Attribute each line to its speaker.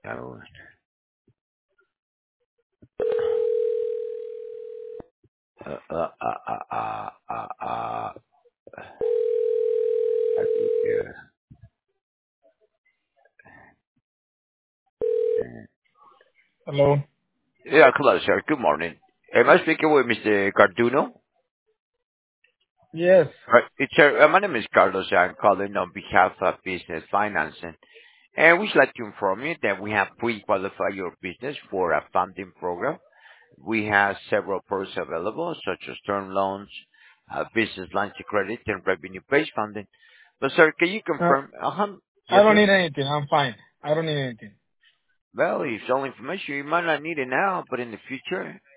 Speaker 1: Oh, uh, uh, uh, uh, uh, uh, uh, yeah.
Speaker 2: Hello.
Speaker 1: Yeah, hello, sir. Good morning. Am I speaking with Mr. Carduno?
Speaker 2: Yes.
Speaker 1: Right. It's, my name is Carlos. I'm calling on behalf of Business Financing. And we'd like to inform you that we have pre-qualified your business for a funding program. We have several products available, such as term loans, business lines of credit, and revenue-based funding. But, sir, can you
Speaker 2: Uh,
Speaker 1: confirm?
Speaker 2: I
Speaker 1: Yes,
Speaker 2: don't
Speaker 1: sir.
Speaker 2: need anything. I'm fine. I don't need anything.
Speaker 1: Well, it's all information. You might not need it now, but in the future.